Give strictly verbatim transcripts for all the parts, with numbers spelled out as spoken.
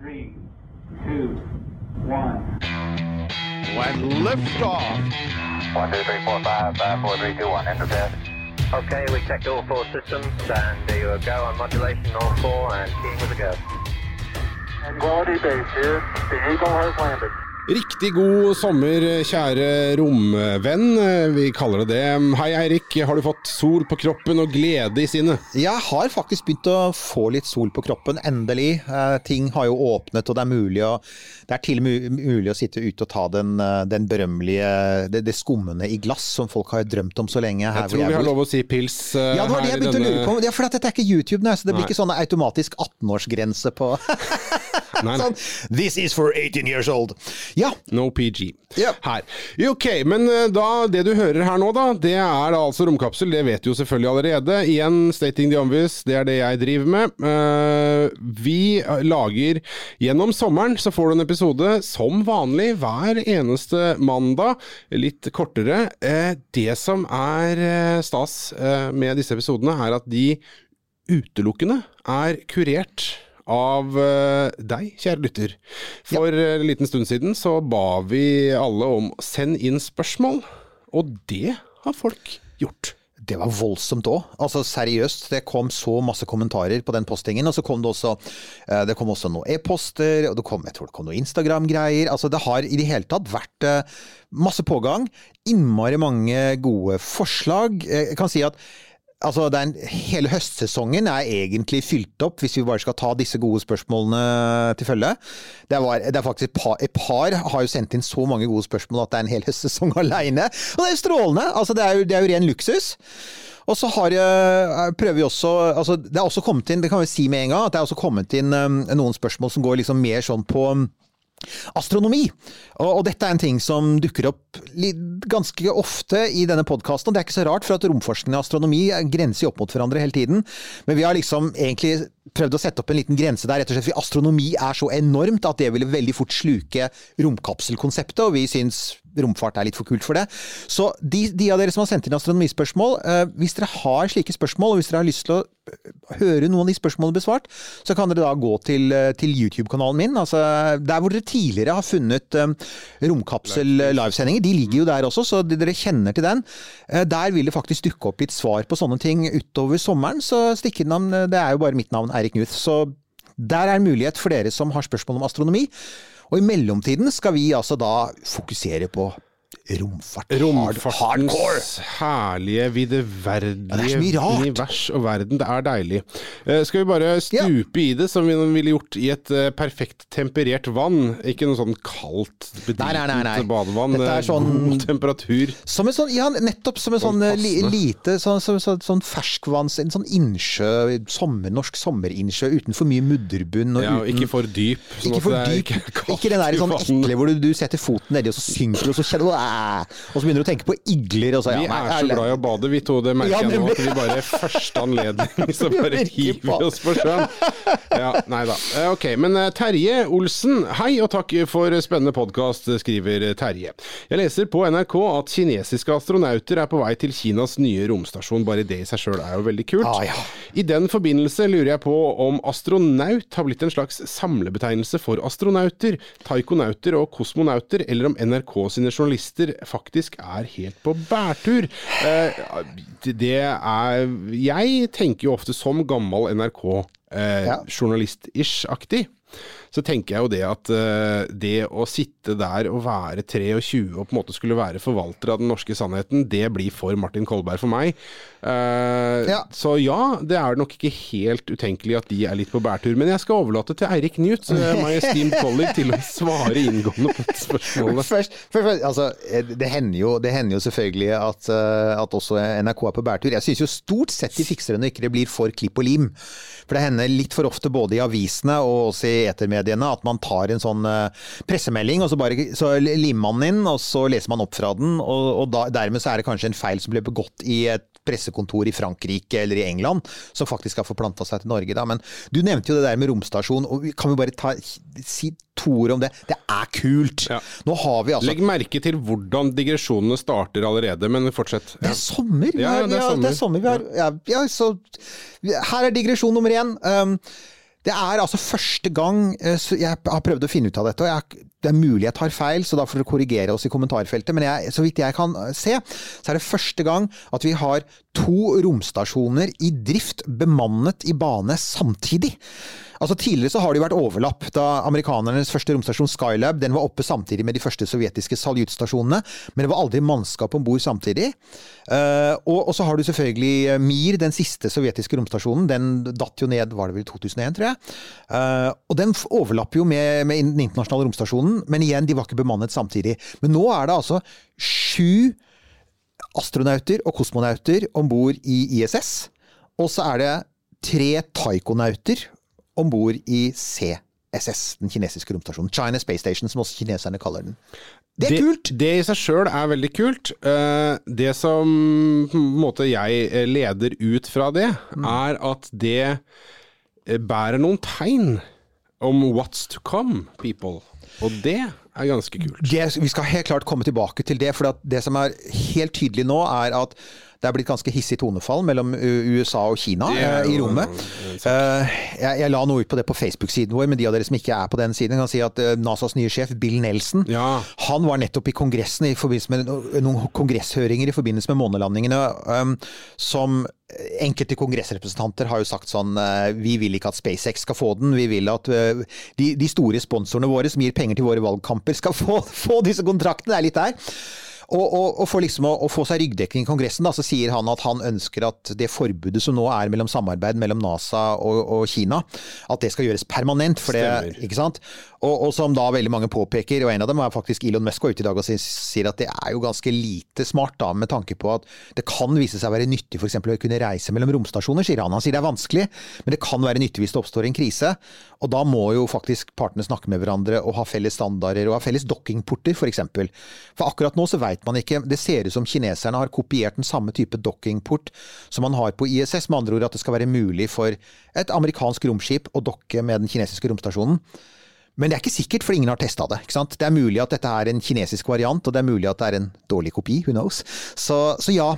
Three, two, one. When liftoff. One, two, three, four, five, five, four, three, two, one. Enter bed. Okay, we checked all four systems, and there you go on modulation, all four, and keying with a go. And quality base here. The Eagle has landed. Riktig god sommer, kjære romvenn. Vi kaller det det. Hei Eirik, har du fått sol på kroppen og glede i sinnet? Jeg har faktisk begynt å få litt sol på kroppen, endelig. Eh, ting har jo åpnet, og det er mulig å, det er til og med mulig å sitte ute og ta den, den berømmelige, det, det skummende i glass som folk har drømt om så lenge. Her jeg tror jeg vi har bor. lov å si pils uh, Ja, det var det jeg begynte denne... å lure på. Ja, for dette er ikke YouTube nå, så det blir Nei. ikke sånn automatisk atten-årsgrense på... Nei, nei. Sånn, this is for eighteen years old. Ja. No P G. Ja. Her. Jo, ok, men da, det du hører her nå da, det er da altså romkapsel, det vet du jo selvfølgelig allerede. Igjen, stating the obvious, det er det jeg driver med. Uh, vi lager, gjennom sommeren så får du en episode som vanlig hver eneste mandag, litt kortere. Uh, det som er uh, stas uh, med disse episodene er at de utelukkende er kurert av uh, deg, kjære lytter. For ja. En liten stund siden så ba vi alle om send inn spørsmål, og det har folk gjort. Det var voldsomt også. Altså seriøst, det kom så masse kommentarer på den postingen, og så kom det også, uh, det kom også noen e-poster, og det kom, jeg tror det kom noen Instagram-greier. Altså det har i det hele tatt vært uh, masse pågang, innmari mange gode forslag. Jeg kan si at Altså, det er en, hele høstsesongen er egentlig fylt opp, hvis vi bare skal ta disse gode spørsmålene til følge. Det, var, det er faktisk et par, et par har jo sendt inn så mange gode spørsmål at det er en hel høstsesong alene. Og det er jo strålende! Altså, det er jo, det er jo ren luksus. Og så har jeg, prøver vi også, altså, det er også kommet inn, det kan vi si med en gang, at det er også kommet inn um, noen spørsmål som går liksom mer sånn på um, astronomi, og, og dette er en ting som dukker opp litt, ganske ofte i denne podcasten, og det er ikke så rart, for at romforskning og astronomi grenser jo opp mot hverandre hele tiden, men vi har liksom egentlig prøvd å sette opp en liten grense der, rett og slett, for astronomi er så enormt at det ville veldig fort sluke romkapselkonseptet, og vi synes romfart er litt for kult for det. Så de, de av dere som har sendt inn astronomispørsmål, eh, hvis dere har slike spørsmål, og hvis dere har lyst til å høre noen av de spørsmålene besvart, så kan dere da gå til, til YouTube-kanalen min, altså der hvor dere tidligere har funnet um, romkapsel-livesendinger, de ligger jo der også, så dere kjenner til den. Uh, der vil det faktisk dukke opp litt svar på sånne ting utover sommeren, så stikkenavn, det er jo bare mitt navn, Eirik Knuth, så der er en mulighet for dere som har spørsmål om astronomi, og i mellomtiden skal vi altså da fokusere på romfart. Romfartens herlige, videverdige univers og verden. Det er deilig. Uh, skal vi bare stupe ja. I det som vi ville gjort i et uh, perfekt temperert vann? Ikke noe sånn kaldt, bedritent badevann. Dette er sånn god temperatur. Som en sånn, ja, nettopp som en sånn, sånn li, lite, sånn, sånn, sånn, sånn ferskvanns, en sånn innsjø, sommer, norsk sommerinnsjø, uten for mye mudderbunn. Og ja, uten, og ikke for dyp. Ikke for dyp. Ikke, ikke den der sånn ekle hvor du, du setter foten nedi, og så synker du, og så kjenner du og så begynner du å tenke på igler og så, ja, vi nei, er så glad i å bade, vi to, det merker ja, jeg nå at vi bare første anledning så bare hiver oss på sjøen ja, nei da, ok, men Terje Olsen, hei og takk for spennende podcast, skriver Terje. Jeg leser på N R K at kinesiske astronauter er på vei til Kinas nye romstasjon, bare det i seg selv er jo veldig kult. Ah, ja. I den forbindelse lurer jeg på om astronaut har blitt en slags samlebetegnelse for astronauter, taikonauter og kosmonauter, eller om N R K sine journalister faktisk er helt på bærtur. Eh, det er, jeg tenker jo ofte som gammel N R K eh, ja. journalist-ish-aktig, så tenker jeg jo det at uh, det å sitte der og være tjuetre og på en måte skulle være forvalter av den norske sannheten, det blir for Martin Kolberg for meg. Uh, ja. Så ja, det er nok ikke helt utenkelig at de er litt på bærtur, men jeg skal overlate til Eirik Knuth, uh, my esteemed colleague, til å svare inngående på spørsmålet. Først, først, altså, det hender jo, det hender jo selvfølgelig at, uh, at også N R K er på bærtur. Jeg synes jo stort sett de fikser det når ikke det blir for klipp og lim. For det hender litt for ofte både i avisene og også i etermediene at man tar en sånn uh, pressemelding, og så, bare, så limer man inn, og så leser man opp fra den, og, og da, dermed så er det kanskje en feil som ble begått i et pressekontor i Frankrike eller i England, som faktisk har forplantet seg til Norge da. Men du nevnte jo det der med romstasjon, og kan vi bare ta, si to ord om det? Det er kult! Ja. Nå har vi altså... Legg merke til hvordan digresjonene starter allerede, men fortsett. Ja. Det er sommer! Ja, ja, det er sommer. Ja, det er sommer vi har. Ja, ja, så, her er digresjon nummer én. Um, Det er altså første gang så jeg har prøvd å finne ut av dette, og jeg, det er mulig jeg tar feil, så da får dere korrigere oss i kommentarfeltet, men jeg, så vidt jeg kan se, så er det første gang at vi har to romstasjoner i drift bemannet i bane samtidig. Altså tidligere så har det jo vært overlapp da amerikanernes første romstasjon Skylab, den var oppe samtidig med de første sovjetiske Salyut-stasjonene, men det var aldri mannskap ombord samtidig. Uh, og, og så har du selvfølgelig Mir, den siste sovjetiske romstasjonen, den datt jo ned, var det vel i to tusen og en, tror jeg. Uh, og den overlapper jo med, med den internasjonale romstasjonen, men igjen, de var ikke bemannet samtidig. Men nå er det altså sju astronauter og kosmonauter ombord i I S S, og så er det tre taikonauter ombord i C S S, den kinesiske romstasjonen. China Space Station, som også kineserne kaller den. Det er det, kult! Det i seg selv er veldig kult. Det som på en måte jeg leder ut fra det, mm. er at det bærer noen tegn om what's to come, people. Og det er ganske kult. Det, vi skal helt klart komme tilbake til det, for det som er helt tydelig nå er at det er blitt ganske hissig tonefall mellom U S A og Kina eh, i rommet. Eh, jeg, jeg la noe ut på det på Facebook-siden vår, men de av dere som ikke er på den siden kan si at eh, NASAs nye sjef, Bill Nelson, ja. Han var nettopp i kongressen i forbindelse med noen kongresshøringer i forbindelse med månelandingene, um, som enkelte kongressrepresentanter har jo sagt sånn, uh, vi vil ikke at SpaceX skal få den, vi vil at uh, de, de store sponsorene våre som gir penger til våre valgkamper skal få, få disse kontraktene, det er litt der. Og, og, og for liksom å, å få seg ryggdekning i kongressen da, så sier han at han ønsker at det forbudet som nå er mellom samarbeid mellom NASA og, og Kina, at det skal gjøres permanent, for det, ikke sant? Og, og som da veldig mange påpeker, og en av dem er faktisk Elon Musk går ut i dag og sier at det er jo ganske lite smart da, med tanke på at det kan vise seg å være nyttig for eksempel å kunne reise mellom romstasjoner, sier han. Han sier det er vanskelig, men det kan være nyttig hvis det oppstår en krise, og da må jo faktisk partene snakke med hverandre og ha felles standarder og ha felles dockingporter for eksempel. For akkurat nå så vet man ikke, det ser ut som kineserne har kopiert den samme type dockingport som man har på I S S, med andre ord at det skal være mulig for et amerikansk romskip å dokke med den kinesiske romstasjonen. Men det er ikke sikkert, for ingen har testet det, ikke sant? Det er mulig at dette er en kinesisk variant, og det er mulig at det er en dårlig kopi, who knows? Så, så ja.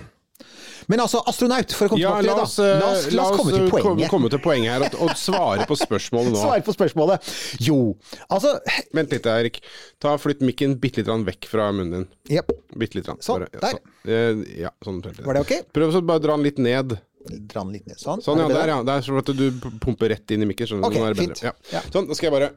Men altså, astronaut, for å komme ja, tilbake til det da. La oss, la oss komme til poenget. komme til poenget her, og, og svare på spørsmålet nå. Svare på spørsmålet. Jo, altså... Vent litt, Erik. Ta flytt mikken bitte litt vekk fra munnen din. Yep. Bitte litt. Sånn, bare, der. Sånn. Ja, sånn. Var det ok? Prøv så bare dra den litt ned. Dra den litt ned, sånn. Sånn, ja, der, ja. Det er sånn at du pumper rett inn i mikken. Sånn, ok, det fint. Ja. Ja. Sånn, nå skal jeg bare...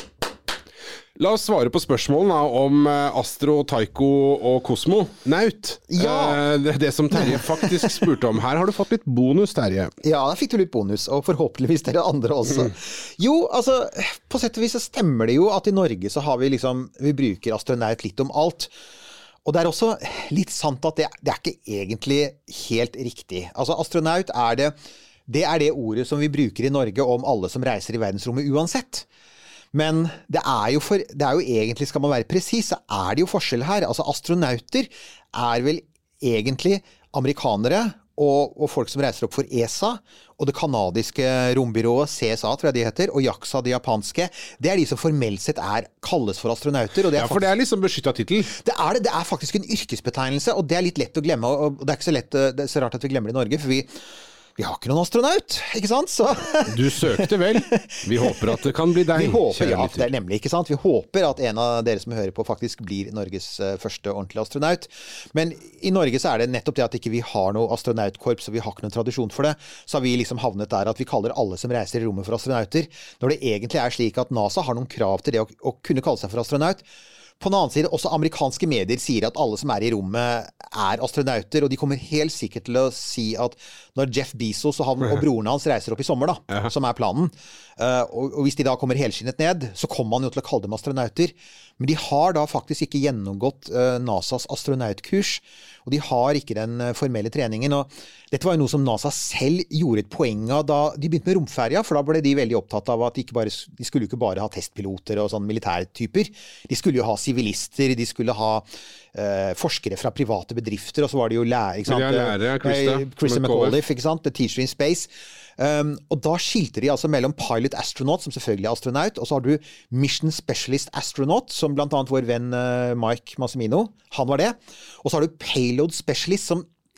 La oss svare på spørsmålene om Astro, Taiko og Kosmo. Naut. Ja. Det, det som Terje faktisk spurte om. Her har du fått litt bonus, Terje. Ja, da fikk du litt bonus, og forhåpentligvis dere andre også. Mm. Jo, altså, på sett og vis så stemmer det jo at i Norge så har vi liksom, vi bruker astronaut litt om alt. Og det er også litt sant at det, det er ikke egentlig helt riktig. Altså, astronaut er det, det er det ordet som vi bruker i Norge om alle som reiser i verdensrommet uansett. Men det er jo for, det er jo egentlig, skal man være presis, så er det jo forskjell her. Altså astronauter er vel egentlig amerikanere og, og folk som reiser opp for E S A, og det kanadiske rombyrået C S A, tror jeg de heter, og JAXA, de japanske. Det er de som formelt sett er, kalles for astronauter. Og det er ja, for det er liksom beskyttet titel. Det er det, det er faktisk en yrkesbetegnelse, og det er litt lett å glemme, og det er ikke så lett, det er så rart at vi glemmer det i Norge, for vi Vi har ikke noen astronaut, ikke sant? Så du søkte vel. Vi håper at det kan bli deg. Vi håper, ja, det er nemlig, ikke sant? Vi håper at en av dere som hører på faktisk blir Norges første ordentlige astronaut. Men i Norge så er det nettopp det at ikke vi har noe astronautkorps, og vi har ikke noen tradisjon for det. Så har vi liksom havnet der at vi kaller alle som reiser i rommet for astronauter. Når det egentlig er slik at NASA har noen krav til det å, å kunne kalle seg for astronaut. På den annen side, også amerikanske medier sier at alle som er i rommet er astronauter, og de kommer helt sikkert til å si at når Jeff Bezos og, han, og broren hans reiser opp i sommer, da, som er planen, uh, og, og hvis de da kommer helskinnet ned, så kommer man jo til å kalle dem astronauter. Men de har da faktisk ikke gjennomgått uh, NASAs astronautkurs, og de har ikke den uh, formelle treningen. Og dette var jo noe som NASA selv gjorde et poeng av da de begynte med romferja, for da ble de veldig opptatt av at de, ikke bare, de skulle jo ikke bare ha testpiloter og sånn militærtyper. De skulle jo ha sivilister, de skulle ha uh, forskere fra private bedrifter, og så var det jo lærer, ikke sant? Lærer, Krista, Krista McAuliffe, ikke sant? The Teacher in Space. Um, og da skilte de altså mellom Pilot Astronaut, som selvfølgelig er astronaut, og så har du Mission Specialist Astronaut, som blant annet vår venn uh, Mike Massimino, han var det. Og så har du Payload Specialist, som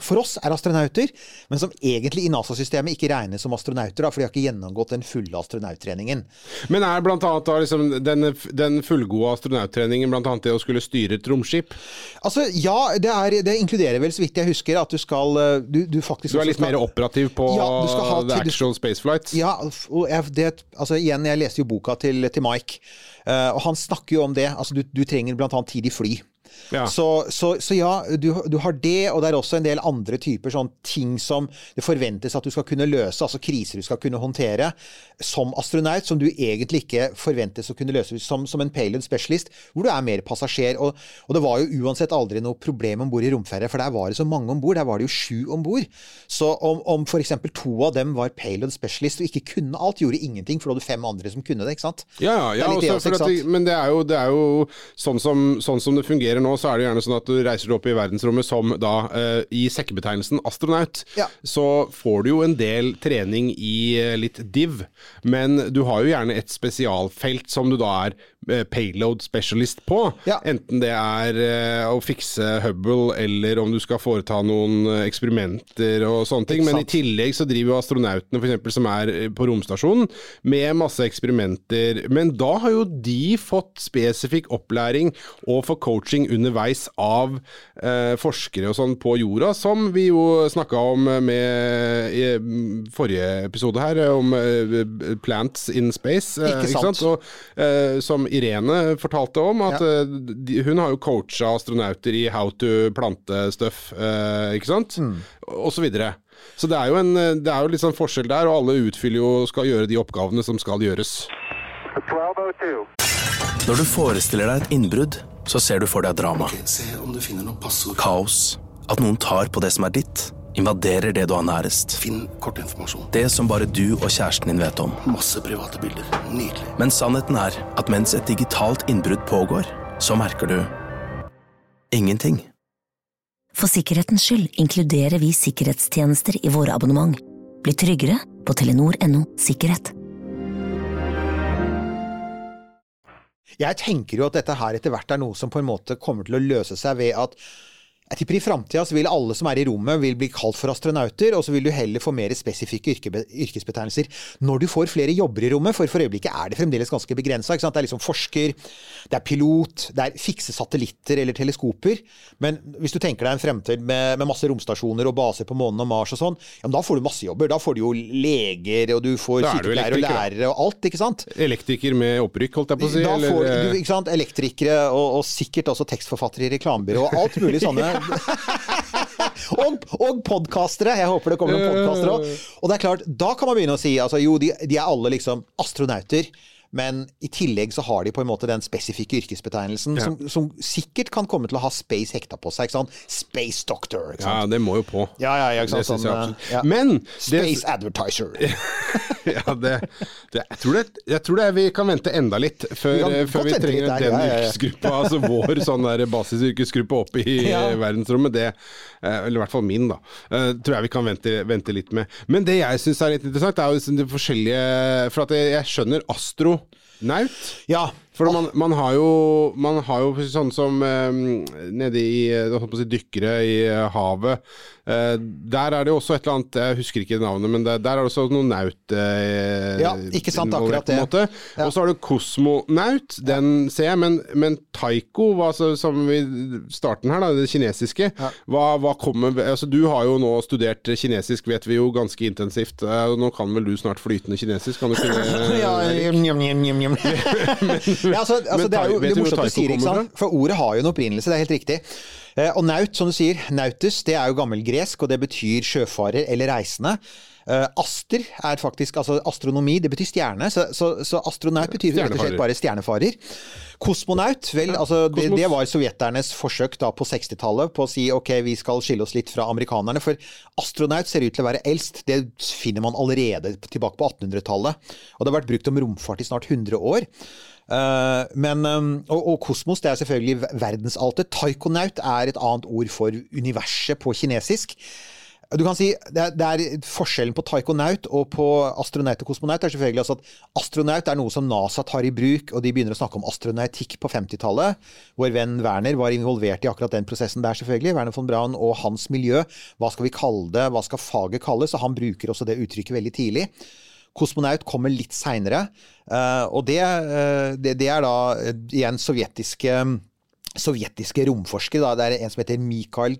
for oss er astronauter, men som egentlig i NASA-systemet ikke regnes som astronauter, da, for de har ikke gjennomgått den fulle astronauttreningen. Men er blant annet da liksom den, den fullgode astronauttreningen blant annet det å skulle styre et romskip? Altså, ja, det, er, det inkluderer vel, så vidt jeg husker, at du skal Du, du faktisk Du er litt skal, mer operativ på ja, du skal ha, the actual spaceflight? Ja, og jeg, det, altså igjen, jeg leste jo boka til, til Mike, uh, og han snakker jo om det. Altså, du, du trenger blant annet tid i fly. Ja. Så, så, så ja, du, du har det, og det er også en del andre typer sånn ting som det forventes at du skal kunne løse, altså kriser du skal kunne håndtere som astronaut, som du egentlig ikke forventes å kunne løse som, som en payload specialist, hvor du er mer passasjer. Og, og det var jo uansett aldri noe problem ombord i romferie, for der var det så mange ombord, der var det jo sju ombord. Så om, om for eksempel to av dem var payload specialist og ikke kunne alt, gjorde ingenting, for du hadde fem andre som kunne det, ikke sant? Ja, ja, ja det også, også, for at, men det er jo, det er jo sånn, som, sånn som det fungerer nå, så er det gjerne sånn at du reiser opp i verdensrommet som da eh, i sekkebetegnelsen astronaut, ja. så får du jo en del trening i eh, litt div, men du har jo gjerne et spesialfelt som du da er eh, payload specialist på, ja. enten det er eh, å fikse Hubble, eller om du skal foreta noen eksperimenter og sånne ting, men i tillegg så driver jo astronautene for eksempel som er på romstasjonen med masse eksperimenter, men da har jo de fått spesifikk opplæring og for coaching underveis av eh, forskere og sånn på jorda, som vi jo snakket om med i forrige episode her, om eh, plants in space, eh, ikke sant? Ikke sant? Og, eh, som Irene fortalte om, at ja. eh, de, hun har jo coachet astronauter i how to plante stuff, eh, ikke sant? Mm. Og så videre. Så det er jo en, det er jo litt sånn forskjell der, og alle utfyller jo skal gjøre de oppgavene som skal gjøres. twelve oh two. Når du forestiller deg et innbrudd, så ser du for deg drama. Se om du finner noen passord. Kaos. At noen tar på det som er ditt, invaderer det du har nærest. Finn kortinformasjon. Det som bare du og kjæresten din vet om. Masse private bilder. Nydelig. Men sannheten er at mens et digitalt innbrudd pågår, så merker du ingenting. For sikkerhetens skyld inkluderer vi sikkerhetstjenester i våre abonnement. Bli tryggere på telenor punktum no sikkerhet. Jeg tenker jo at dette her etter hvert er noe som på en måte kommer til å løse seg ved at jeg tipper i fremtiden så vil alle som er i rommet vil bli kalt for astronauter, og så vil du heller få mer spesifikke yrke, yrkesbetegnelser når du får flere jobber i rommet, for for øyeblikket er det fremdeles ganske begrenset, ikke sant? Det er liksom forsker, det er pilot, det er fikse satellitter eller teleskoper, men hvis du tenker deg en fremtid med, med masse romstasjoner og baser på månen og Mars og sånn, ja, men da får du masse jobber, da får du jo leger, og du får sykepleiere og lærere og alt, ikke sant? Elektriker med opprykk, holdt jeg på å si. Da eller... får du, ikke sant, elektrikere og, og sikkert også tekstforfattere i reklamebyrå og alt mulig sånne og, og podcastere. Jeg håper det kommer noen podcastere også. Og det er klart, da kan man begynne å si altså, jo, de, de er alle liksom astronauter, men i tillegg så har de på en måte den spesifikke yrkesbetegnelsen ja. som, som sikkert kan komme til å ha space hekta på seg, ikke sant? Space doctor, ikke sant? Ja, det må jo på. Ja, ja, ja, ikke sant? Det sånn, jeg ja. Men Space det... advertiser. ja, det, det, jeg, tror det, jeg tror det er vi kan vente enda litt før vi, før vi trenger der, den ja, ja, ja. yrkesgruppa, altså vår sånn der basisyrkesgruppe oppe i ja. verdensrommet, det, eller i hvert fall min da, tror jeg vi kan vente, vente litt med. Men det jeg synes er litt interessant, er jo det forskjellige, for at jeg, jeg skjønner astro Naut? Ja. For man, man har jo man har jo sånn som um, nede i si, dykkere i uh, havet, uh, der er det jo også et eller annet, jeg husker ikke navnet, men der, der er det også noen naut uh, ja, ikke sant, akkurat det. Ja. Og så har du kosmonaut, den ja. ser jeg, men, men taiko, hva, så, som vi starten her da, det kinesiske, ja. hva, hva kommer, altså du har jo nå studert kinesisk, vet vi jo ganske intensivt, uh, nå kan vel du snart flytende kinesisk, kan du kunne uh, ja, njam, njam, njam, njam. Ja, altså, altså det er jo det er morsomt å si, ikke sant? For ordet har jo en opprinnelse, det er helt riktig. Eh, og naut, som du sier, nautus, det er jo gammelgresk, og det betyr sjøfarer eller reisende. Uh, aster er faktisk, altså astronomi, det betyr stjerne, så, så, så astronaut betyr rett og slett bare stjernefarer. Kosmonaut, vel, altså det, det var sovjeternes forsøk da på sekstitallet på å si, ok, vi skal skille oss litt fra amerikanerne, for astronaut ser ut til å være eldst, det finner man allerede tilbake på attenhundretallet, og det har vært brukt om romfart i snart hundre år. Uh, men, um, og, og kosmos, det er selvfølgelig verdensalter. Taikonaut er et annet ord for universet på kinesisk. Du kan si, det er, det er forskjellen på taikonaut og på astronaut og kosmonaut er selvfølgelig altså at astronaut er noe som NASA tar i bruk, og de begynner å snakke om astronautikk på femtitallet. Vår venn Werner var involvert i akkurat den prosessen der selvfølgelig, Werner von Braun og hans miljø. Hva skal vi kalle det? Hva skal faget kalles? Så han bruker også det uttrykket veldig tidlig. Kosmonaut kommer litt senere, og det, det, det er da igjen sovjetiske sovjetiske romforskere, da. Det er en som heter Mikhail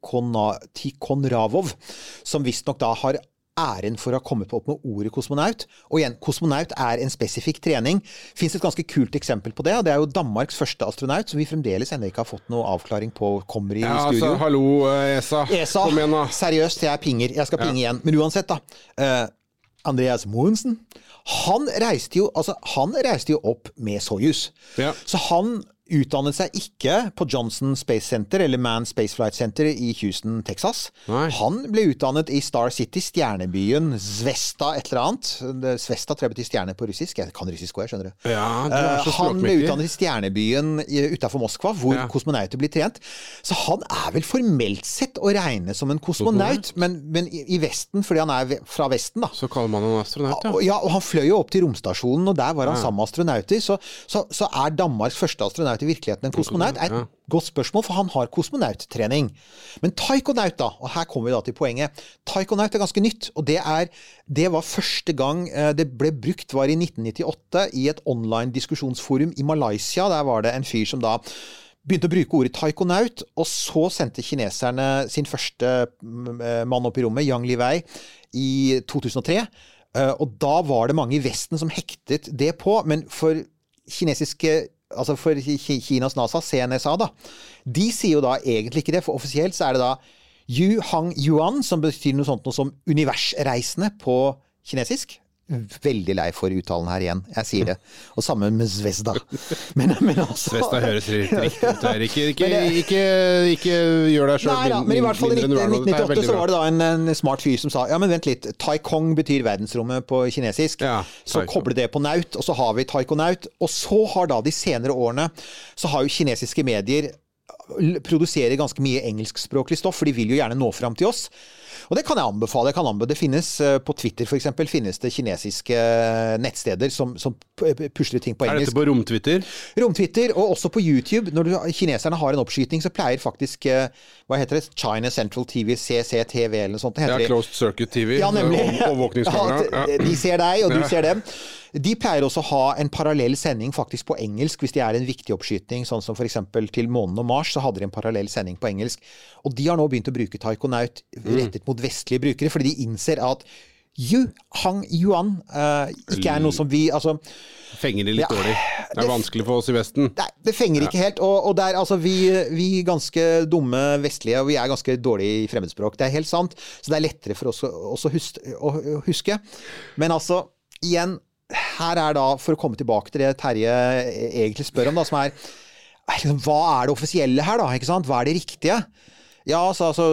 Tikhonravov, som visst nok da har æren for å ha kommet opp med ordet kosmonaut. Og igjen, kosmonaut er en spesifikk trening. Finns et ganske kult eksempel på det, og det er jo Danmarks første astronaut, som vi fremdeles enda ikke har fått noe avklaring på, kommer i ja, studio. Altså, hallo, ESA. ESA, kom igjen da. Seriøst, jeg pinger. Jeg skal pinge ja. igjen. Men uansett da, uh, Andreas Mogensen, han reiste jo, altså, han reiste jo opp med Soyuz. Ja. Så han utdannet seg ikke på Johnson Space Center eller Manned Space Flight Center i Houston, Texas. Nei. Han ble utdannet i Star City, stjernebyen Zvesta et eller annet. Zvesta tror jeg betyr stjerne på russisk. Jeg kan russisk også, jeg skjønner det. Ja, det uh, han ble utdannet i stjernebyen utenfor Moskva, hvor ja. kosmonauter blir trent. Så han er vel formelt sett å regne som en kosmonaut, men, men i, i Vesten, fordi han er fra Vesten da. Så kaller man han astronaut, ja. Ja, og han fløy jo opp til romstasjonen, og der var han ja. sammen med astronauter. Så, så, så er Danmarks første astronaut i virkeligheten en kosmonaut er et ja. godt spørsmål, for han har kosmonauttrening. Men taikonaut da, og her kommer vi da til poenget, taikonaut er ganske nytt, og det er, det var første gang det ble brukt var i nitten nittiåtte i et online diskusjonsforum i Malaysia. Der var det en fyr som da begynte å bruke ordet taikonaut, og så sendte kineserne sin første mann opp i rommet, Yang Liwei, i to tusen og tre, og da var det mange i Vesten som hektet det på, men for kinesiske altså for Kinas NASA, C N S A da, de sier jo da egentlig ikke det, for offisielt så er det da Yu Hang Yuan, som betyr noe sånt noe som universreisende på kinesisk. Veldig lei for uttalen her igjen, jeg sier det. Og sammen med Zvezda. Men, men altså... Zvezda høres riktig ut der. Ikke, ikke, ikke, ikke gjør deg selv nei, da, men i hvert fall i nitten nittiåtte så var det da en, en smart fyr som sa, ja, men vent litt, Taikong betyr verdensrommet på kinesisk, ja, så koble det på naut, og så har vi taikonaut, og så har da de senere årene, så har jo kinesiske medier produserer ganske mye engelskspråklig stoff, for de vil jo gjerne nå frem til oss. Og det kan jeg anbefale. Jeg kan anbefale. Det finnes på Twitter for eksempel, finnes det kinesiske nettsteder som, som pusler ting på engelsk. Er dette på romtwitter? Romtwitter, og også på YouTube. Når du, kineserne har en oppskyting, så pleier faktisk, hva heter det? China Central T V, C C T V eller noe sånt. Ja, Closed Circuit T V. Ja, nemlig. Overvåkningskamera. Ja, de ser deg, og du ser dem. De pleier også å ha en parallell sending faktisk på engelsk, hvis det er en viktig oppskyting, sånn som for eksempel til månen og Mars, så hadde de en parallell sending på engelsk. Og de har nå begynt å bruke taikonaut rettet mot vestlige brukere, fordi de innser at Yu Hang Yuan uh, ikke er noe som vi, altså... Fenger det litt ja, dårlig. Det er det, vanskelig for oss i Vesten. Nei, det fenger ikke ja. helt, og, og der, altså, vi, vi ganske dumme vestlige, og vi er ganske dårlige i fremmedspråk. Det er helt sant, så det er lettere for oss å, også hus, å huske. Men altså, igjen, her er da, for å komme tilbake til det Terje egentlig spør om da, som er, liksom, hva er det offisielle her da, ikke sant? Hva er det riktige? Ja, så, altså,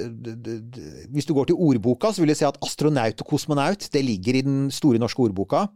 hvis du går til ordboka, så vil jeg si at astronaut og kosmonaut, det ligger i den store norske ordboka.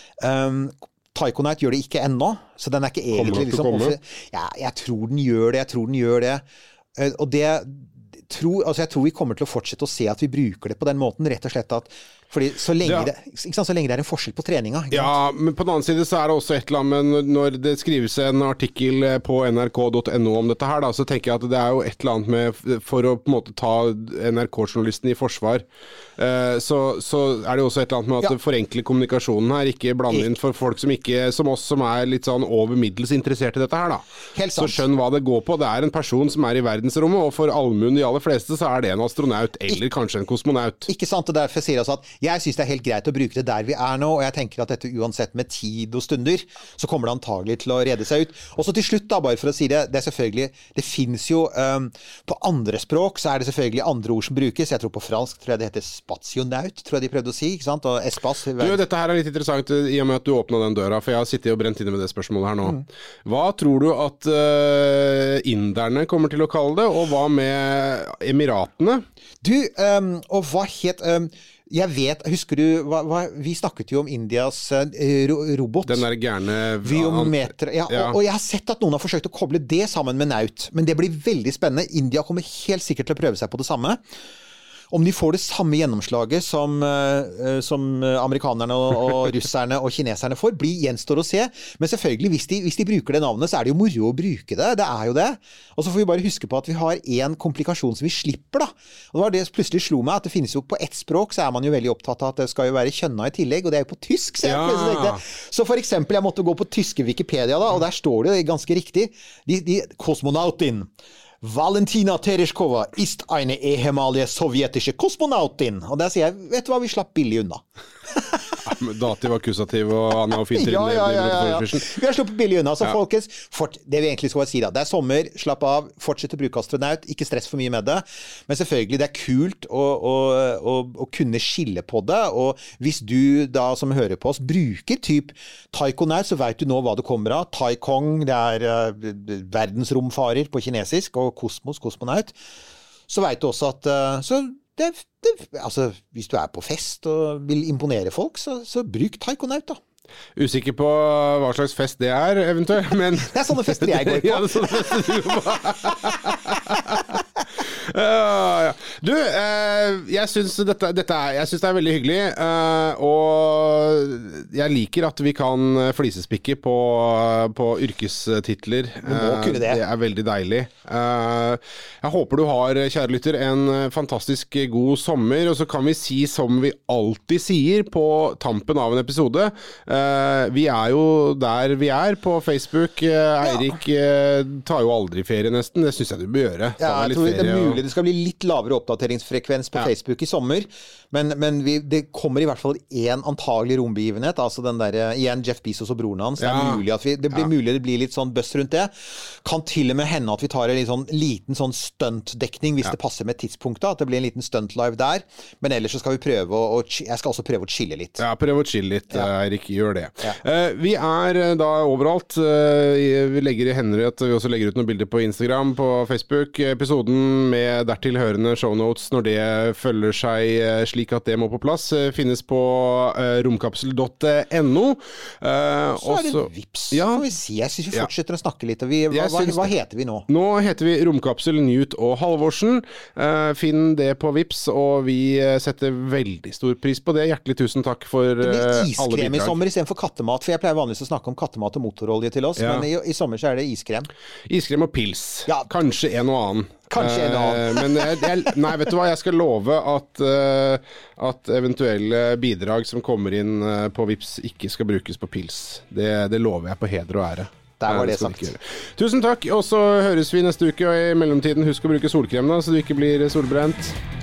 Um, taikonaut gjør det ikke ennå, så den er ikke egentlig liksom... Ja, jeg tror den gjør det, jeg tror den gjør det. Uh, og det... Tror, altså jeg tror vi kommer til å fortsette å se at vi bruker det på den måten, rett og slett at fordi så lenge, ja. det, ikke sant, så lenge det er en forskjell på treninga. Ja, men på den annen side så er det også et eller annet med når det skrives en artikkel på n r k punktum n o om dette her, da, så tenker jeg at det er jo et eller annet med, for å på en måte ta N R K-journalisten i forsvar, eh, så, så er det jo også et eller annet med at ja. det forenkler kommunikasjonen her, ikke blande inn for folk som ikke, som oss som er litt sånn over middels interessert i dette her da. Helt sant. Så skjønn hva det går på. Det er en person som er i verdensrommet, og for allmuen de aller fleste så er det en astronaut, eller Ik- kanskje en kosmonaut. Ikke sant, og derfor sier jeg altså at jeg synes det er helt greit å bruke det der vi er nå, og jeg tenker at dette uansett med tid og stunder, så kommer det antagelig til å rede seg ut. Og så til slutt da, bare for å si det, det er selvfølgelig, det finnes jo, um, på andre språk så er det selvfølgelig andre ord som brukes. Jeg tror på fransk, tror jeg det heter spationaut, tror jeg de prøvde å si, ikke sant? Og espace. Du, dette her er litt interessant i og med at du åpnet den døra, for jeg har sittet og brent inne med det spørsmålet her nå. Mm. Hva tror du at uh, inderne kommer til å kalle det, og hva med Emiratene? Du, um, og hva het... Um, jeg vet, husker du, hva, hva, vi snakket jo om Indias uh, ro, robot. Den der gerne... Viometer, ja, ja. Og, og jeg har sett at noen har forsøkt å koble det sammen med naut, men det blir veldig spennende. India kommer helt sikkert til å prøve seg på det samme. Om de får det samme gjennomslaget som, uh, som amerikanerne og, og russerne og kineserne får, blir gjenstår å se. Men selvfølgelig, hvis de, hvis de bruker det navnet, så er det jo moro å bruke det. Det er jo det. Og så får vi bare huske på at vi har en komplikasjon som vi slipper, da. Og det var det som plutselig slo meg, at det finnes jo på ett språk, så er man jo veldig opptatt av at det skal jo være kjønna i tillegg, og det er jo på tysk. Så, jeg Ja. tenkte, så for eksempel, jeg måtte gå på tyske Wikipedia, da, og der står det ganske riktig. De, de, kosmonautin. Valentina Tereshkova ist eine ehemalige sovjetische kosmonautin. Og der sier jeg, vet du hva, vi slapp billig unna. Dativ, akkusativ og Anna og fint. Ja, ja, ja, ja, ja. Vi har sluppet billig unna, så Ja. folkens, fort, det vi egentlig skal si da, det er sommer, slapp av, fortsett å bruke astronaut, ikke stress for mye med det, men selvfølgelig det er kult å, å, å, å kunne skille på det, og hvis du da som hører på oss bruker typ taikonaut, så vet du nå hva det kommer av. Taikong, det er uh, verdensromfarer på kinesisk, og kosmos, kosmonaut. Så vet du også at uh, så det, det, altså, hvis du er på fest og vil imponere folk, så, så bruk taikonaut da. Usikker på hva slags fest det er, eventuelt, men... Det er sånne fester jeg går på. Ja, det er sånne fester du går på. Uh, ja. Du, uh, jeg synes dette, dette er, jeg synes det er veldig hyggelig, uh, og jeg liker at vi kan flisespikke på, på yrkestitler. Vi må kunne det. Det er veldig deilig. Uh, jeg håper du har, kjære lytter, en fantastisk god sommer, og så kan vi si som vi alltid sier på tampen av en episode. Uh, vi er jo der vi er på Facebook. Uh, Eirik uh, tar jo aldri ferie nesten, det synes jeg du bør gjøre. Ta Ja, deg jeg litt tror det er ferie og- mulig det skal bli litt lavere oppdateringsfrekvens på Ja. Facebook i sommer, men, men vi, det kommer i hvert fall en antagelig rombegivenhet, altså den der, igjen Jeff Bezos og broren hans, det er Ja. mulig at vi, det blir Ja. mulig det blir litt sånn bøss rundt det. Kan til og med hende at vi tar en litt sånn, liten sånn stuntdekning hvis Ja. det passer med tidspunktet, at det blir en liten stunt live der, men ellers så skal vi prøve å, å jeg skal også prøve å chille litt. Ja, prøv å chille litt, Ja. Eirik, gjør det. Ja. Eh, vi er eh, da overalt. Eh, vi legger i hender at vi også legger ut noen bilder på Instagram, på Facebook. Episoden med dertil hørende shownotes når det følger seg eh, slik at det må på plass, eh, finnes på eh, romkapsel punktum no. Eh, Så er det også- vips, Ja. kan vi si. Jeg synes vi Ja. fortsetter å snakke litt, og vi, hva, Jeg hva, synes hva det. heter vi nå? Nå heter vi Romkapsel Newt og Halvorsen. Eh, finn det på Vips, og vi eh, setter veldig stor pris på det. Hjertelig tusen takk for Det blir eh, alle iskrem i bidrag. sommer i stedet for kattemat, for jeg pleier vanligvis å snakke om kattemat og motorolje til oss, Ja. men i, i sommer så er det iskrem. Iskrem og pils. Ja. Kanskje en og annen. Kanskje en og annen. Eh, men jeg, jeg, nei, vet du hva? Jeg skal love at, eh, at eventuelle bidrag som kommer inn eh, på Vips ikke skal brukes på pils. Det, det lover jeg på heder og ære. Der var Eh, det skal vi sagt. ikke gjøre. Tusen takk, og så høres vi neste uke, og i mellomtiden husk å bruke solkrem da, så du ikke blir solbrent.